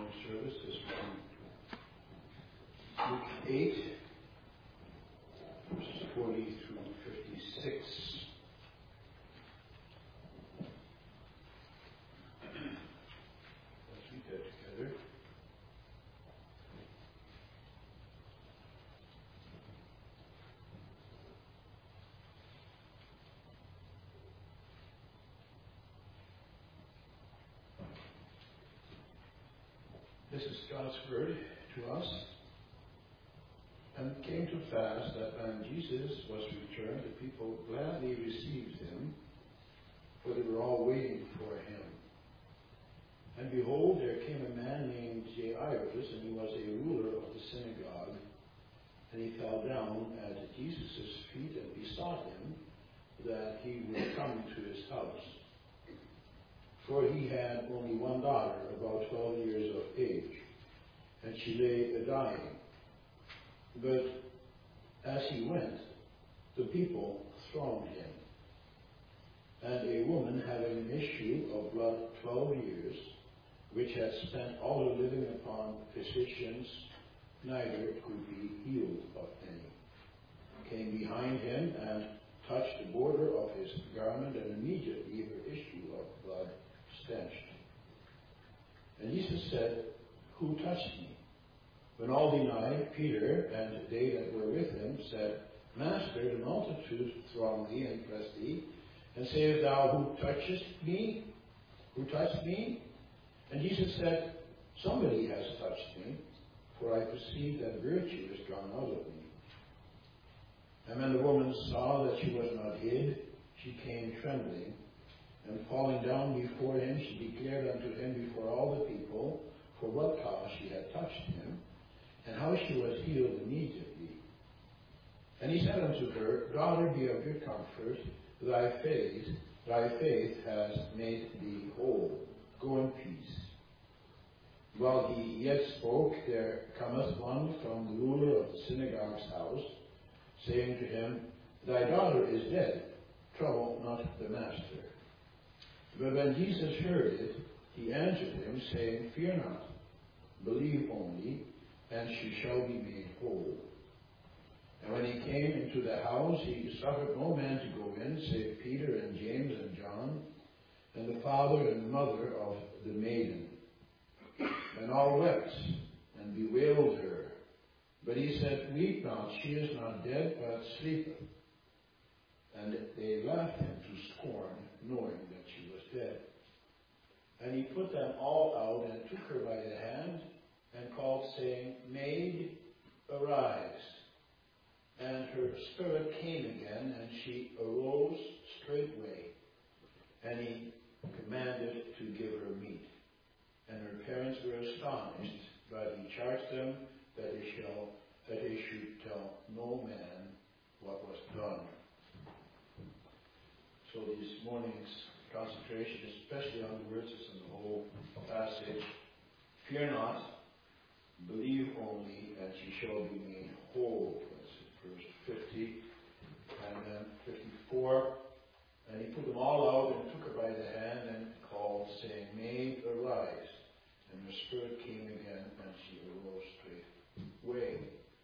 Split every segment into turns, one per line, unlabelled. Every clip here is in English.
morning service is from Luke 8, verses 40 through 56. Let's read that together. This is God's word to us. And it came to pass that when Jesus was returned, the people gladly received him, for they were all waiting for him. And behold, there came a man named Jairus, and he was a ruler of the synagogue. And he fell down at Jesus' feet and besought him that he would come to his house. For he had only one daughter, about 12 years of age, and she lay dying. But as he went, the people thronged him. And a woman having an issue of blood 12 years, which had spent all her living upon physicians, neither could be healed of any, came behind him and touched the border of his garment, and immediately her issue of blood stench. And Jesus said, "Who touched me?" When all denied, Peter and they that were with him said, "Master, the multitude throng thee and press thee, and sayest thou, Who touchest me? Who touched me?" And Jesus said, "Somebody has touched me, for I perceive that virtue is gone out of me." And when the woman saw that she was not hid, she came trembling, and falling down before him, she declared unto him before all the people for what cause she had touched him, and how she was healed immediately. And he said unto her, "Daughter, be of good comfort, thy faith has made thee whole. Go in peace." While he yet spoke, there cometh one from the ruler of the synagogue's house, saying to him, "Thy daughter is dead. Trouble not the master." But when Jesus heard it, he answered him, saying, "Fear not, believe only, and she shall be made whole." And when he came into the house, he suffered no man to go in, save Peter and James and John, and the father and mother of the maiden. And all wept and bewailed her. But he said, "Weep not, she is not dead, but sleepeth." And they laughed him to scorn, knowing that she was dead. And he put them all out and took her by the hand, and called, saying, "Maid, arise." And her spirit came again, and she arose straightway. And he commanded to give her meat. And her parents were astonished, but he charged them that they should tell no man what was done. So this morning's concentration, especially on the words in the whole passage, "Fear not, believe only, and she shall be made whole." That's verse 50. And then 54. And he put them all out and took her by the hand and called, saying, "Maid, arise." And her spirit came again, and she arose straightway.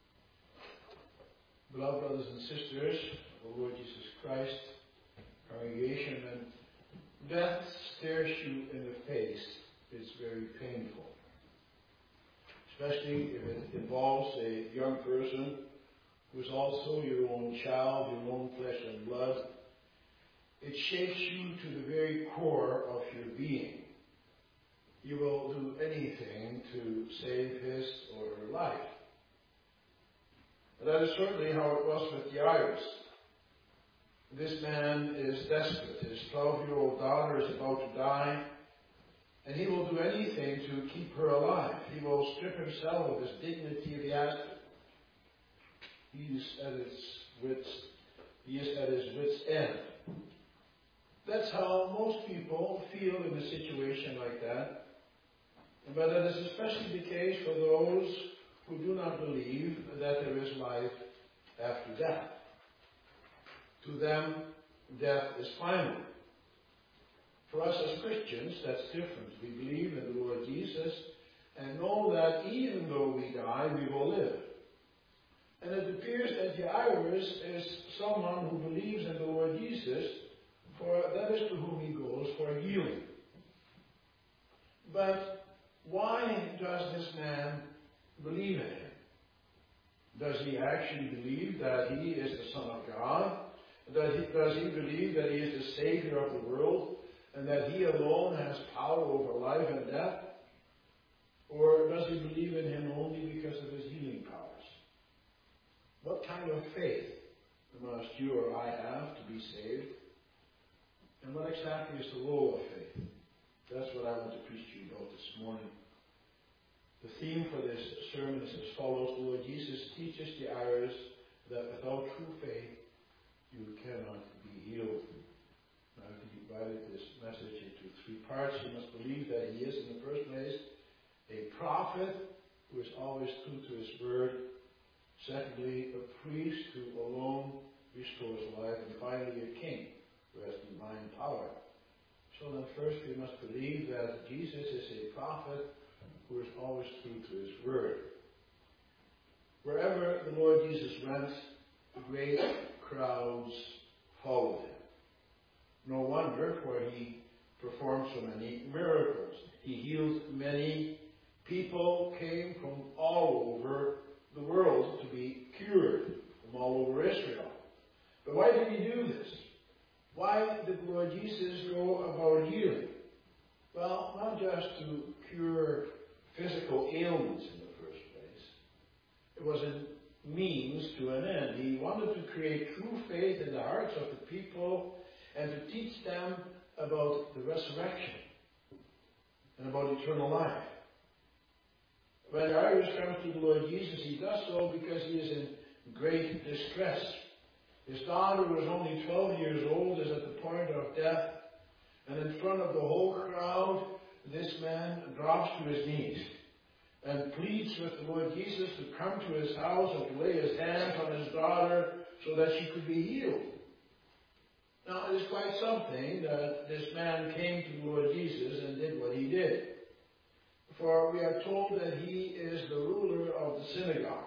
Beloved brothers and sisters of the Lord Jesus Christ, congregation, when death stares you in the face, it's very painful. Especially if it involves a young person who is also your own child, your own flesh and blood. It shakes you to the very core of your being. You will do anything to save his or her life. That is certainly how it was with Jairus. This man is desperate. His 12-year-old daughter is about to die, and he will do anything to keep her alive. He will strip himself of his dignity if he has to. He is at his wit's end. That's how most people feel in a situation like that. But that is especially the case for those who do not believe that there is life after death. To them, death is final. For us as Christians, that's different. We believe in the Lord Jesus, and know that even though we die, we will live. And it appears that Jairus is someone who believes in the Lord Jesus, for that is to whom he goes for healing. But why does this man believe in him? Does he actually believe that he is the Son of God? Does he believe that he is the Savior of the world and that he alone has power over life and death? Or does he believe in him only because of his healing powers? What kind of faith must you or I have to be saved? And what exactly is the role of faith? That's what I want to preach to you about this morning. The theme for this sermon is as follows. The Lord Jesus teaches Jairus that without true faith, you cannot be healed. Now, I've divided this message into three parts. You must believe that he is, in the first place, a prophet who is always true to his word. Secondly, a priest who alone restores life. And finally, a king who has divine power. So then first we must believe that Jesus is a prophet who is always true to his word. Wherever the Lord Jesus went, great crowds followed him. No wonder, for he performed so many miracles. He healed many. People came from all over the world to be cured, from all over Israel. But why did he do this? Why did the Lord Jesus go about healing? Well, not just to cure physical ailments in the first place. It was a means to an end. He wanted to create true faith in the hearts of the people and to teach them about the resurrection and about eternal life. When Jairus comes to the Lord Jesus, he does so because he is in great distress. His daughter, who was only 12 years old, is at the point of death, and in front of the whole crowd, this man drops to his knees and pleads with the Lord Jesus to come to his house and to lay his hands on his daughter so that she could be healed. Now, it is quite something that this man came to the Lord Jesus and did what he did. For we are told that he is the ruler of the synagogue.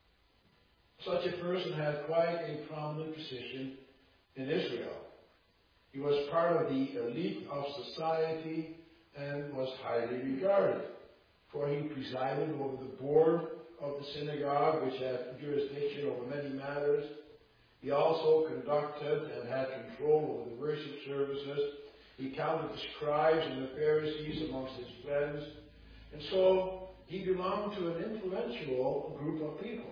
Such a person had quite a prominent position in Israel. He was part of the elite of society and was highly regarded, for he presided over the board of the synagogue, which had jurisdiction over many matters. He also conducted and had control over the worship services. He counted the scribes and the Pharisees amongst his friends. And so he belonged to an influential group of people.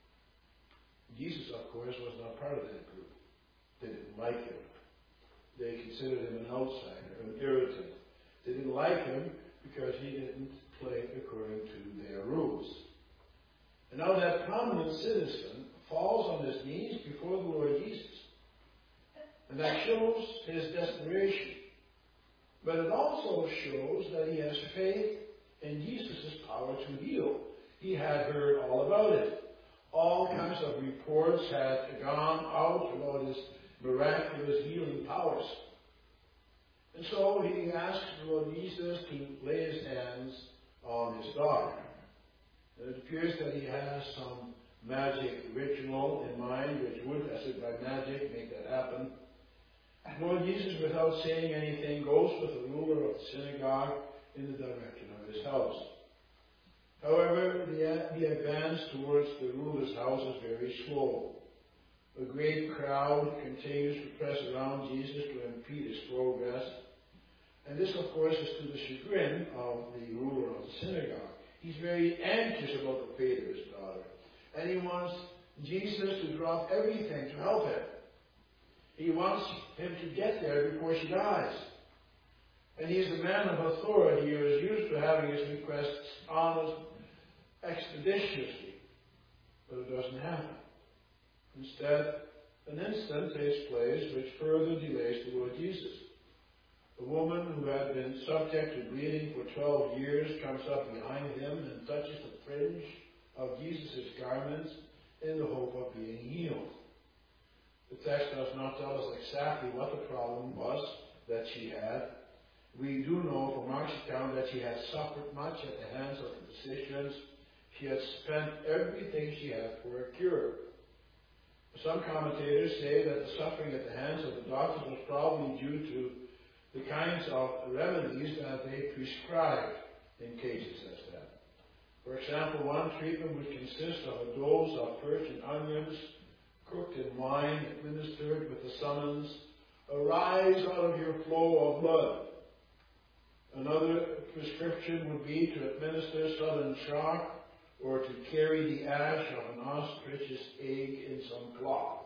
Jesus, of course, was not part of that group. They didn't like him. They considered him an outsider, an irritant. They didn't like him because he didn't play according to their rules. And now that prominent citizen falls on his knees before the Lord Jesus. And that shows his desperation. But it also shows that he has faith in Jesus' power to heal. He had heard all about it. All kinds of reports had gone out about his miraculous healing powers. And so he asks the Lord Jesus to lay his hands on his daughter. And it appears that he has some magic ritual in mind which would, as if by magic, make that happen. Lord Jesus, without saying anything, goes with the ruler of the synagogue in the direction of his house. However, the advance towards the ruler's house is very slow. A great crowd continues to press around Jesus to impede his progress. And this, of course, is to the chagrin of the ruler of the synagogue. He's very anxious about the fate of his daughter. And he wants Jesus to drop everything to help him. He wants him to get there before she dies. And he's a man of authority who is used to having his requests honored expeditiously. But it doesn't happen. Instead, an incident takes place which further delays the Lord Jesus. A woman who had been subject to bleeding for 12 years comes up behind him and touches the fringe of Jesus' garments in the hope of being healed. The text does not tell us exactly what the problem was that she had. We do know from Mark's account that she had suffered much at the hands of the physicians. She had spent everything she had for a cure. Some commentators say that the suffering at the hands of the doctors was probably due to the kinds of remedies that they prescribed in cases as that. For example, one treatment would consist of a dose of Persian onions cooked in wine, administered with the summons, "Arise out of your flow of blood." Another prescription would be to administer sudden shock or to carry the ash of an ostrich's egg in some cloth.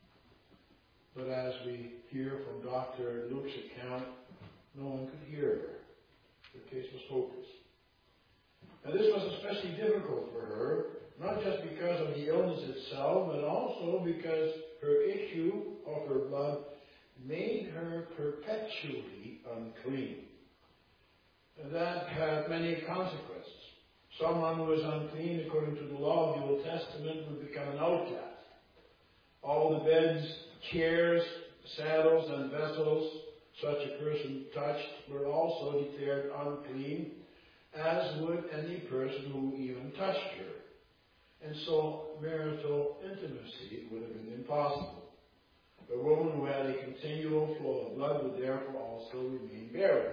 But as we hear from Dr. Luke's account, no one could hear her. The case was hopeless. And this was especially difficult for her, not just because of the illness itself, but also because her issue of her blood made her perpetually unclean. And that had many consequences. Someone who was unclean according to the law of the Old Testament would become an outcast. All the beds, chairs, saddles, and vessels such a person touched were also declared unclean, as would any person who even touched her. And so marital intimacy would have been impossible. A woman who had a continual flow of blood would therefore also remain barren.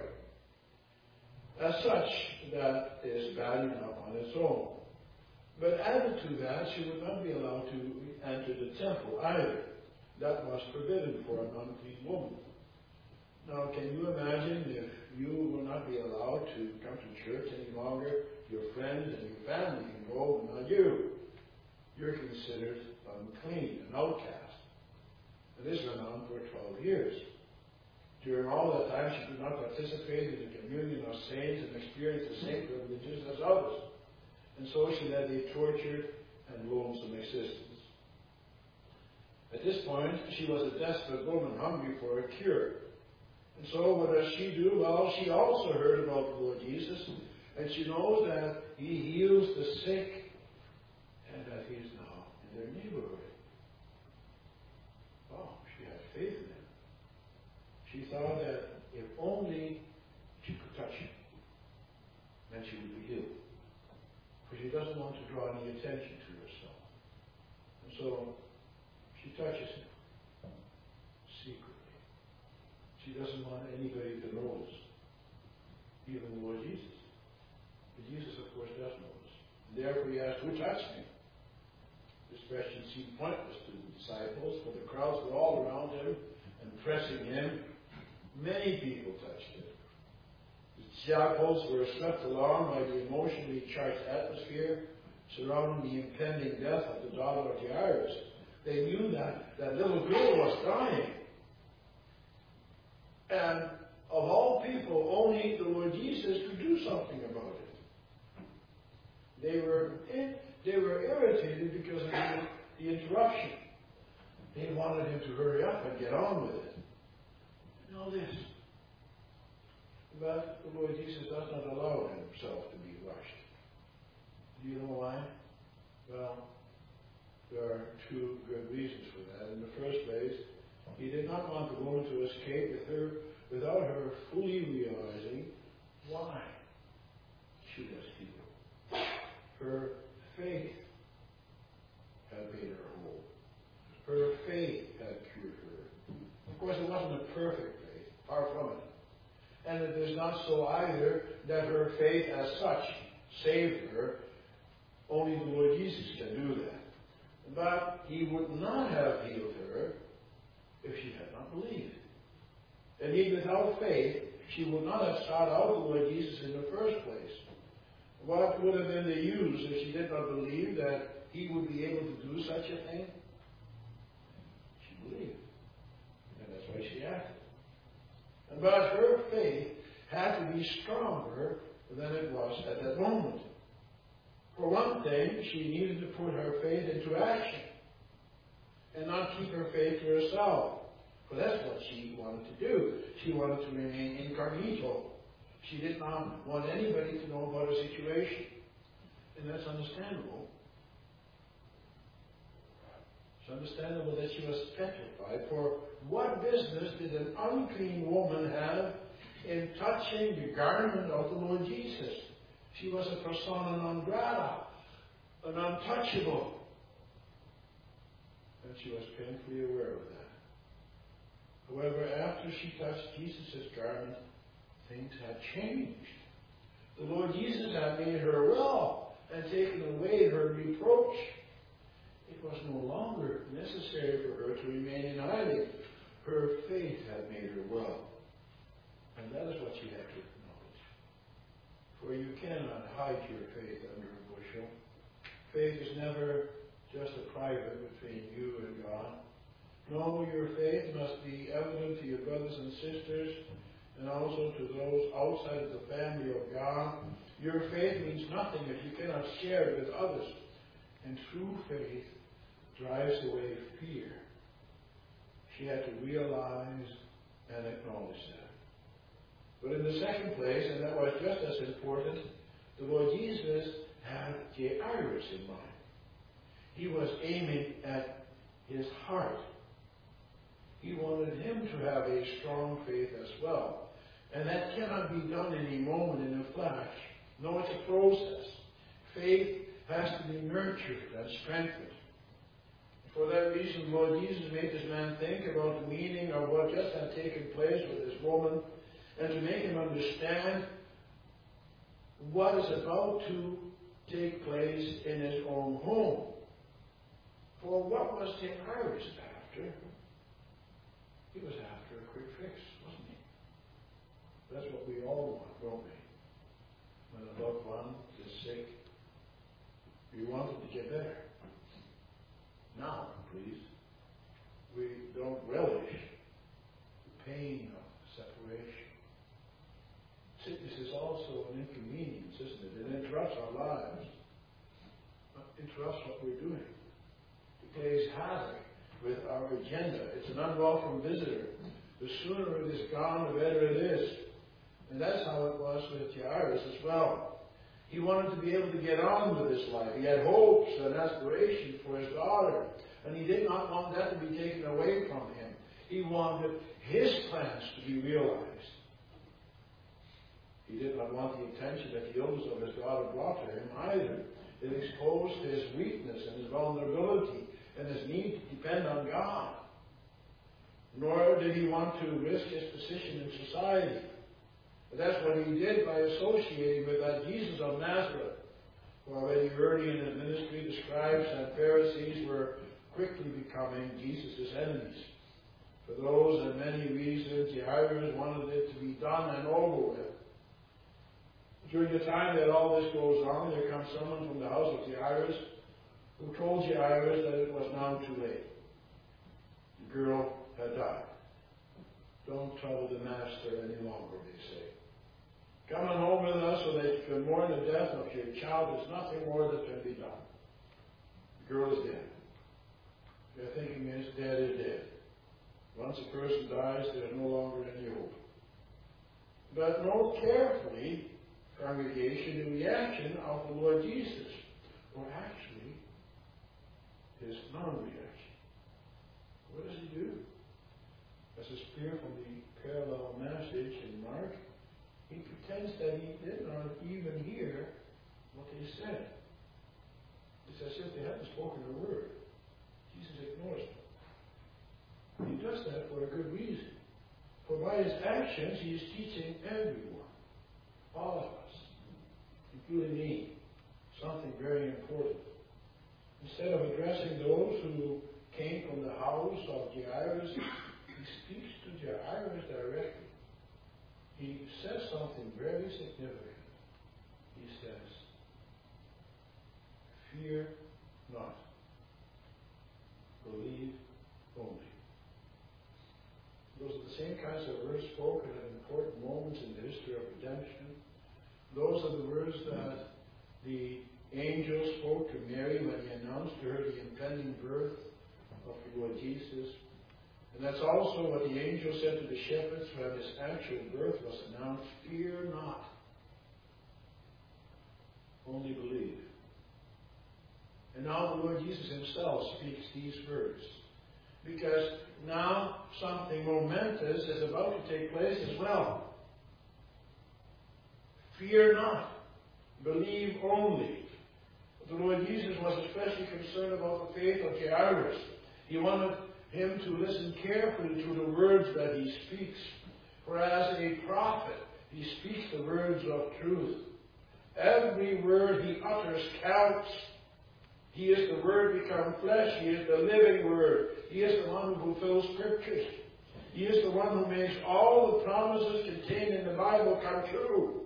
As such, that is bad enough on its own. But added to that, she would not be allowed to enter the temple either. That was forbidden for an unclean woman. Now, can you imagine if you will not be allowed to come to church any longer? Your friends and your family can go, but not you. You're considered unclean, an outcast. And this went on for 12 years. During all that time, she could not participate in the communion of saints and experience the same privileges as others. And so she led a tortured and lonesome existence. At this point, she was a desperate woman hungry for a cure. And so what does she do? Well, she also heard about the Lord Jesus, and she knows that He heals the sick and that He is now in their neighborhood. Oh, she had faith in Him. She thought that if only she could touch Him, then she would be healed. For she doesn't want to draw any attention to herself. And so she touches Him secretly. She doesn't want anybody to notice, even the Lord Jesus. But Jesus, of course, does notice. And therefore He asked, "Who touched me?" This question seemed pointless to the disciples, for the crowds were all around Him and pressing Him. Many people touched Him. The disciples were swept along by the emotionally charged atmosphere surrounding the impending death of the daughter of Jairus. They knew that that little girl was dying. And of all people, only the Lord Jesus could do something about it. They were irritated because of the interruption. They wanted Him to hurry up and get on with it. And all this. But the Lord Jesus does not allow Himself to be rushed. Do you know why? Well, there are two good reasons for that. In the first place, He did not want the woman to escape without her fully realizing why she was healed. Her faith had made her whole. Her faith had cured her. Of course, it wasn't a perfect faith, far from it. And it is not so either that her faith as such saved her. Only the Lord Jesus can do that. But He would not have healed her if she had not believed. Indeed, without faith, she would not have sought out the Lord Jesus in the first place. What would have been the use if she did not believe that He would be able to do such a thing? She believed. And that's why she acted. But her faith had to be stronger than it was at that moment. For one thing, she needed to put her faith into action and not keep her faith to herself. For that's what she wanted to do. She wanted to remain incognito. She did not want anybody to know about her situation. And that's understandable. It's understandable that she was petrified. For what business did an unclean woman have in touching the garment of the Lord Jesus. She was a persona non grata, an untouchable. And she was painfully aware of that. However, after she touched Jesus' garment, things had changed. The Lord Jesus had made her well and taken away her reproach. It was no longer necessary for her to remain in hiding. Her faith had made her well. And that is what she had to acknowledge. For you cannot hide your faith under a bushel. Faith is never just a private between you and God. No, your faith must be evident to your brothers and sisters and also to those outside of the family of God. Your faith means nothing if you cannot share it with others. And true faith drives away fear. She had to realize and acknowledge that. But in the second place, and that was just as important, the Lord Jesus had Jairus in mind. He was aiming at his heart. He wanted him to have a strong faith as well. And that cannot be done in a moment, in a flash. No, it's a process. Faith has to be nurtured and strengthened. For that reason, Lord Jesus made this man think about the meaning of what just had taken place with this woman, and to make him understand what is about to take place in his own home. For what was Jairus after? He was after a quick fix, wasn't he? That's what we all want, don't we? When a loved one is sick, we want it to get better. Now, please. We don't relish the pain of separation. Sickness is also an inconvenience, isn't it? It interrupts our lives. It interrupts what we're doing. It plays havoc with our agenda. It's an unwelcome visitor. The sooner it is gone, the better it is. And that's how it was with Jairus as well. He wanted to be able to get on with his life. He had hopes and aspirations for his daughter. And he did not want that to be taken away from him. He wanted his plans to be realized. He did not want the attention that the illness of his daughter brought to him either. It exposed his weakness and his vulnerability and his need to depend on God. Nor did he want to risk his position in society. But that's what he did by associating with that Jesus of Nazareth. For already early in his ministry, the scribes and Pharisees were quickly becoming Jesus' enemies. For those and many reasons, Jairus wanted it to be done and over with. During the time that all this goes on, there comes someone from the house of Jairus who told Jairus that it was now too late. The girl had died. Don't trouble the master any longer, they say. Come on home with us so that you can mourn the death of your child. There's nothing more that can be done. The girl is dead. Their thinking is dead is dead. Once a person dies, there's no longer any hope. But note carefully, congregation, the reaction of the Lord Jesus, or actually his non-reaction. What does he do? As is clear from the parallel message in Mark, he pretends that he did not even hear what they said. It's as if they hadn't spoken a word. Jesus ignores them. He does that for a good reason. For by his actions, he is teaching everyone, all of us, including me, something very important. Instead of addressing those who came from the house of Jairus, he speaks to Jairus directly. He says something very significant. He says, "Fear not. Believe only." Those are the same kinds of words spoken at important moments in the history of redemption. Those are the words that the angel spoke to Mary when he announced to her the impending birth of the Lord Jesus. And that's also what the angel said to the shepherds when his actual birth was announced. Fear not. Only believe. And now the Lord Jesus himself speaks these words. Because now something momentous is about to take place as well. Fear not. Believe only. But the Lord Jesus was especially concerned about the faith of Jairus. He wanted him to listen carefully to the words that he speaks. For as a prophet, he speaks the words of truth. Every word he utters counts. He is the Word become flesh. He is the living Word. He is the one who fulfills Scriptures. He is the one who makes all the promises contained in the Bible come true.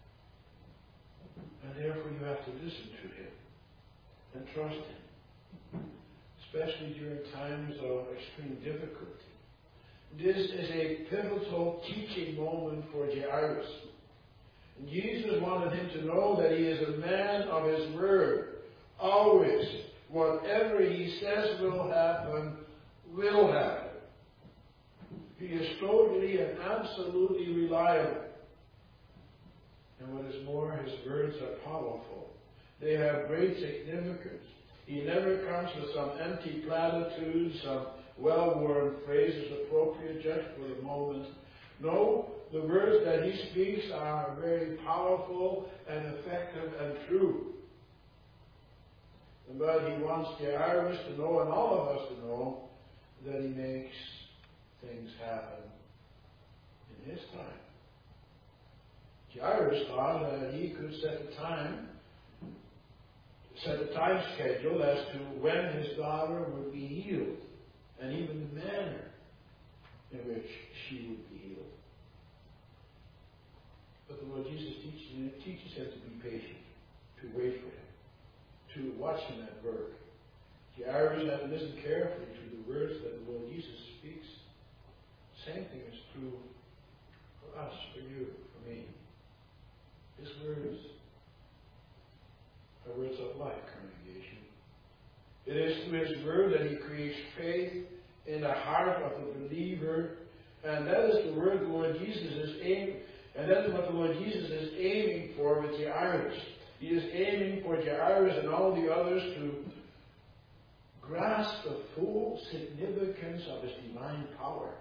And therefore you have to listen to Him and trust Him, especially during times of extreme difficulty. This is a pivotal teaching moment for Jairus. And Jesus wanted him to know that he is a man of his word. Always, whatever he says will happen, will happen. He is totally and absolutely reliable. And what is more, his words are powerful. They have great significance. He never comes with some empty platitudes, some well-worn phrases appropriate just for the moment. No, the words that he speaks are very powerful and effective and true. But he wants Jairus to know, and all of us to know, that he makes things happen in his time. Jairus thought that he could set a time schedule as to when his daughter would be healed, and even the manner in which she would be healed. But the Lord Jesus teaches him to be patient, to wait for him, to watch him at work. Jairus had to listen carefully to the words that the Lord Jesus speaks. Same thing is true for us, for you, for me. His words are words of life, congregation. It is through His word that He creates faith in the heart of the believer, and that is the word the Lord Jesus is aiming, and that is what the Lord Jesus is aiming for with Jairus. He is aiming for Jairus and all the others to grasp the full significance of His divine power.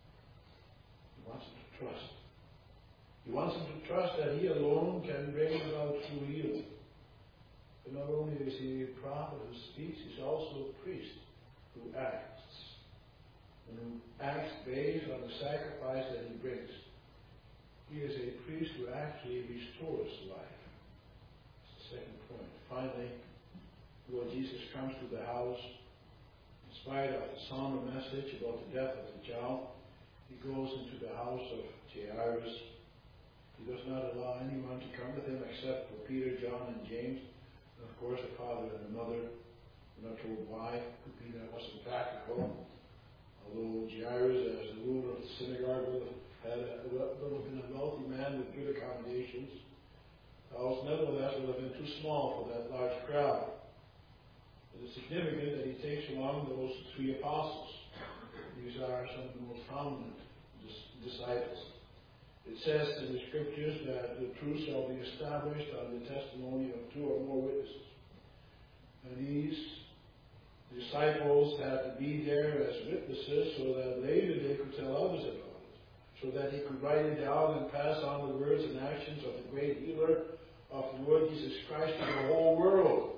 He wants them to trust. He wants them to trust that He alone can bring about true healing. But not only is He a prophet who speaks, He's also a priest who acts. And who acts based on the sacrifice that He brings. He is a priest who actually restores life. That's the second point. Finally, Lord Jesus comes to the house. In spite of the somber message about the death of the child, He goes into the house of Jairus. He does not allow anyone to come with Him except for Peter, John, and James. And of course, the father and the mother. We're not told why. Could be that wasn't practical. Although Jairus, as the ruler of the synagogue, would have been a wealthy man with good accommodations, the house nevertheless would have been too small for that large crowd. It is significant that He takes along those three apostles. These are some of the most prominent disciples. It says in the Scriptures that the truth shall be established on the testimony of two or more witnesses. And these disciples had to be there as witnesses so that later they could tell others about it, so that He could write it down and pass on the words and actions of the great healer of the Lord Jesus Christ to the whole world.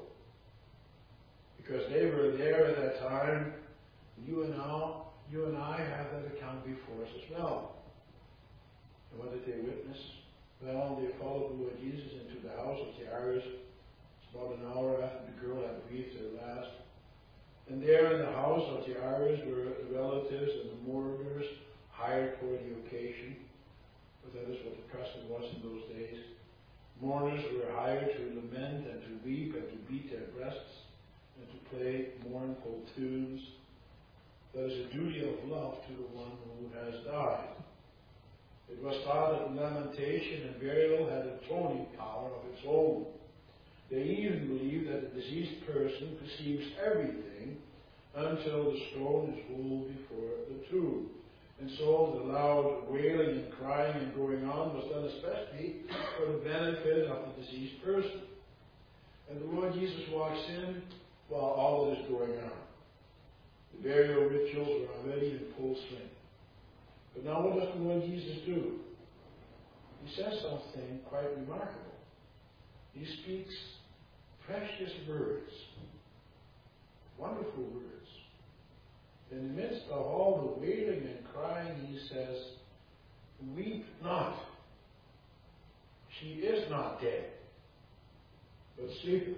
Because they were there at that time. You and I have that account before us as well. And what did they witness? Well, they followed the Lord Jesus into the house of Jairus. It's about an hour after the girl had breathed her last. And there in the house of Jairus were the relatives and the mourners hired for the occasion. But that is what the custom was in those days. Mourners were hired to lament and to weep and to beat their breasts and to play mournful tunes. That is a duty of love to the one who has died. It was thought that lamentation and burial had atoning power of its own. They even believed that the deceased person perceives everything until the stone is rolled before the tomb. And so the loud wailing and crying and going on was done especially for the benefit of the deceased person. And the Lord Jesus walks in while all this is going on. The burial rituals were already in full swing. But now what does the Lord Jesus do? he says something quite remarkable. He speaks precious words, wonderful words. In the midst of all the wailing and crying, he says, "Weep not. She is not dead, but sleeping."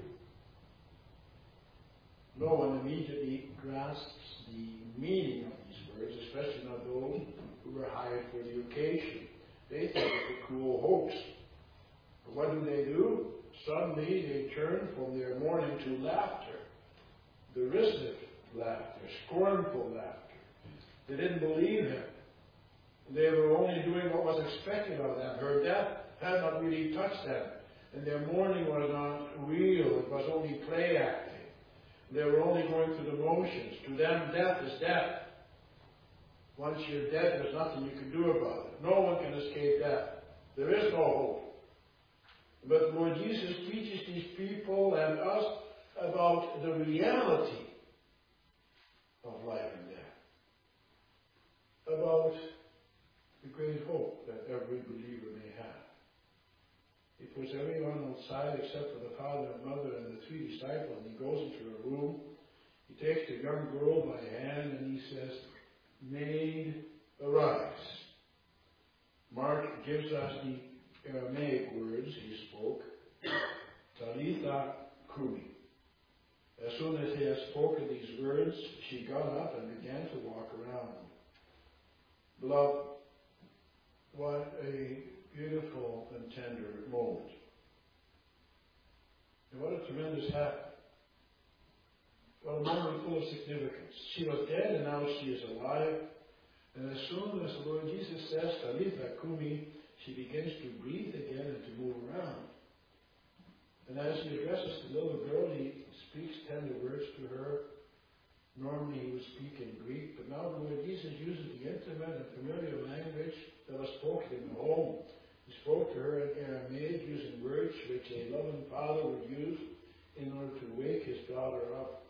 No one immediately grasps the meaning of these words, especially not those who were hired for the occasion. They think it's a cool hoax. But what do? Suddenly they turn from their mourning to laughter, derisive laughter, scornful laughter. They didn't believe him. They were only doing what was expected of them. Her death had not really touched them. And their mourning was not real. It was only play acting. They were only going through the motions. To them, death is death. Once you're dead, there's nothing you can do about it. No one can escape death. There is no hope. But Lord Jesus teaches these people and us about the reality of life and death. About the great hope that every believer may have. He puts everyone outside except for the father and mother and the 3 disciples, and he goes into a room. He takes the young girl by the hand and he says, "Maid, arise." Mark gives us the Aramaic words he spoke, "Talitha Kumi." As soon as he had spoken these words, she got up and began to walk around. Beloved, what a beautiful and tender moment. And what a tremendous happening. What a moment full of significance. She was dead and now she is alive. And as soon as the Lord Jesus says, "Talitha Kumi," she begins to breathe again and to move around. And as he addresses the little girl, he speaks tender words to her. Normally he would speak in Greek, but now the Lord Jesus uses the intimate and familiar language that was spoken in the home. He spoke to her in Aramaic using words which a loving father would use in order to wake his daughter up.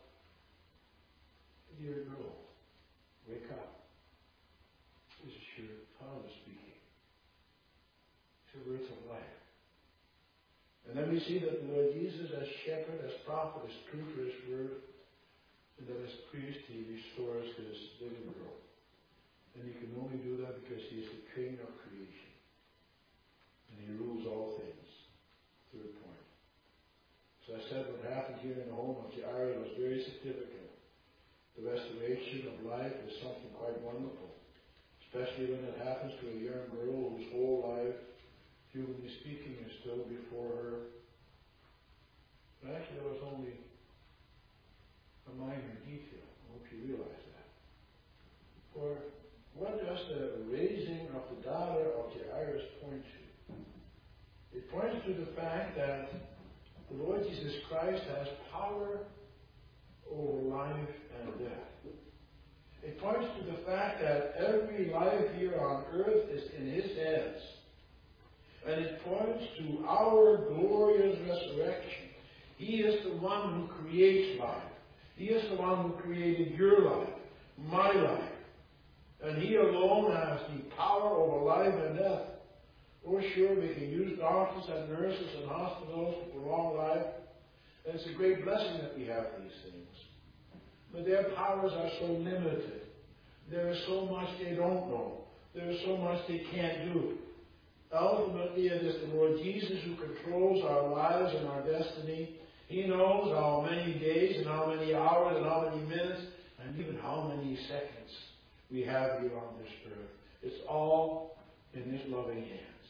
"Dear girl, wake up." This is your father speaking. It's the words of life. And then we see that the Lord Jesus, as shepherd, as prophet, is true to his word, and that as priest he restores this little girl. And he can only do that because he is the king of creation. And he rules all things. Third point. So I said what happened here in the home of Jairus was very significant. The restoration of life is something quite wonderful. Especially when it happens to a young girl whose whole life, humanly speaking, is still before her. But actually, there was only a minor detail. I hope you realize that. For what does the raising of the daughter of Jairus point to? It points to the fact that the Lord Jesus Christ has power over life and death. It points to the fact that every life here on earth is in his hands. And it points to our glorious resurrection. He is the one who creates life. He is the one who created your life, my life. And he alone has the power over life and death. Oh, sure, we can use doctors and nurses and hospitals to prolong life. And it's a great blessing that we have these things. But their powers are so limited. There is so much they don't know. There is so much they can't do. Ultimately, it is the Lord Jesus who controls our lives and our destiny. He knows how many days and how many hours and how many minutes and even how many seconds we have here on this earth. It's all in his loving hands.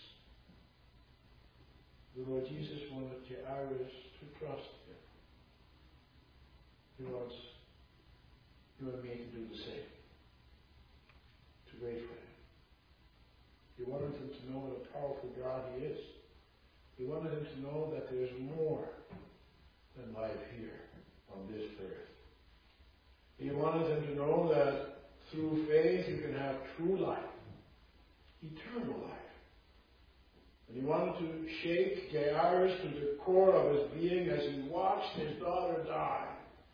The Lord Jesus wanted Jairus to trust him. He wants you and me to do the same. To wait for him. He wanted him to know what a powerful God he is. He wanted him to know that there's more than life here on this earth. He wanted him to know that through faith you can have true life, eternal life. And he wanted to shake Jairus to the core of his being as he watched his daughter die.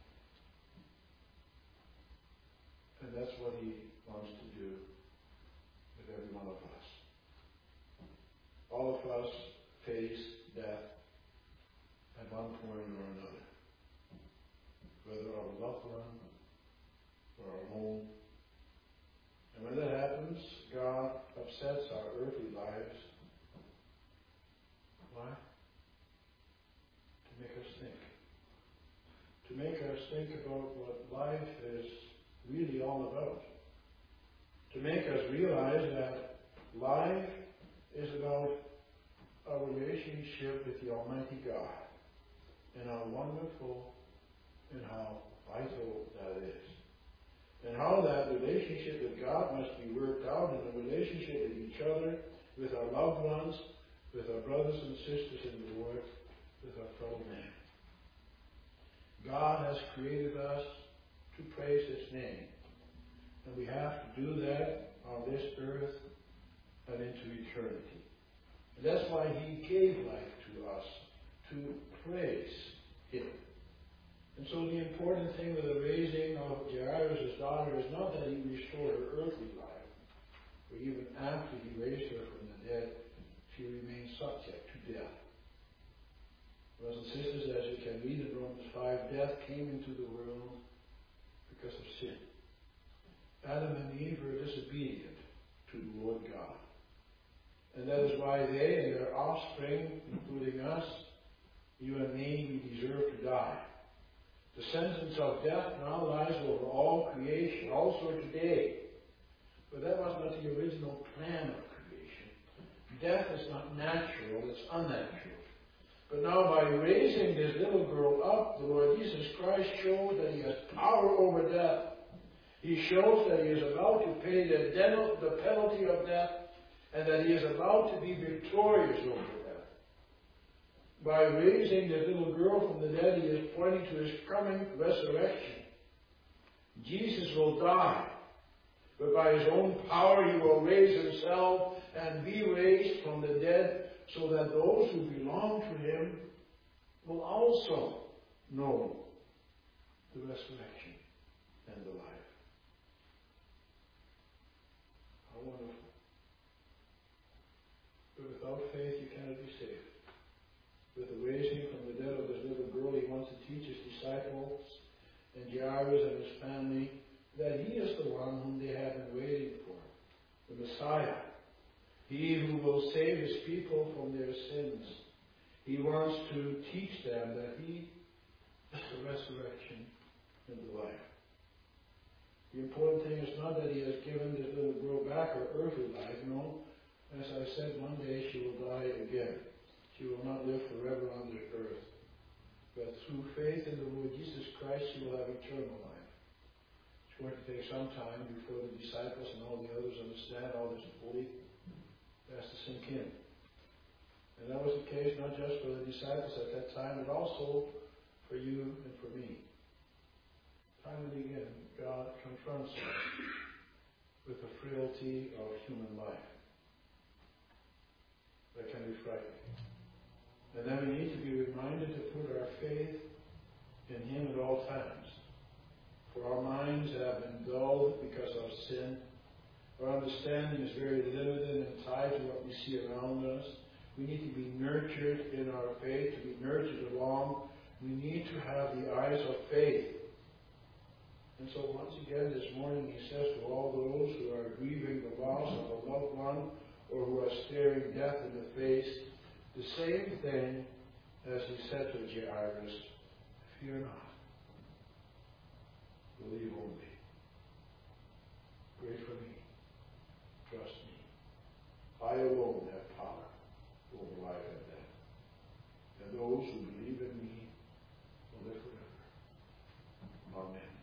And that's what he wants to do with every one of us. All of us face death at one point or another. Whether our loved one or our home. And when that happens, God upsets our earthly lives. Why? To make us think. To make us think about what life is really all about. To make us realize that life is about our relationship with the Almighty God. And how wonderful and how vital that is. And how that relationship with God must be worked out in a relationship with each other, with our loved ones, with our brothers and sisters in the Lord, with our fellow men. God has created us to praise His name. And we have to do that on this earth and into eternity. And that's why He gave life to us, to praise Him. And so the important thing with the raising of Jairus' daughter is not that He restored her earthly life, but even after He raised her from the dead, she remained subject to death. Brothers and sisters, as you can read in Romans 5, death came into the world because of sin. Adam and Eve were disobedient to the Lord God. And that is why they and their offspring, including us, you and me, we deserve to die. The sentence of death now lies over all creation, also today. But that was not the original plan of creation. Death is not natural, it's unnatural. But now by raising this little girl up, the Lord Jesus Christ shows that He has power over death. He shows that He is about to pay the penalty of death, and that He is about to be victorious over death. By raising the little girl from the dead, He is pointing to His coming resurrection. Jesus will die, but by His own power He will raise Himself and be raised from the dead, so that those who belong to Him will also know the resurrection and the life. How wonderful. But without faith you cannot be saved. With the raising from the dead of this little girl, He wants to teach His disciples and Jairus and his family that He is the one whom they have been waiting for, the Messiah. He who will save His people from their sins. He wants to teach them that He is the resurrection and the life. The important thing is not that He has given this little girl back her earthly life. No, as I said, one day she will die again. She will not live forever on this earth. But through faith in the Lord Jesus Christ, she will have eternal life. It's going to take some time before the disciples and all the others understand all this fully. It has to sink in. And that was the case not just for the disciples at that time, but also for you and for me. Time and again, God confronts us with the frailty of human life. That can be frightening. And then we need to be reminded to put our faith in Him at all times. For our minds have been dulled because of sin. Our understanding is very limited and tied to what we see around us. We need to be nurtured in our faith, to be nurtured along. We need to have the eyes of faith. And so once again this morning He says to all those who are grieving the loss of a loved one or who are staring death in the face, the same thing as He said to Jairus, fear not, believe only. Pray for me, trust me. I alone have power over life and death. And those who believe in me will live forever. Amen.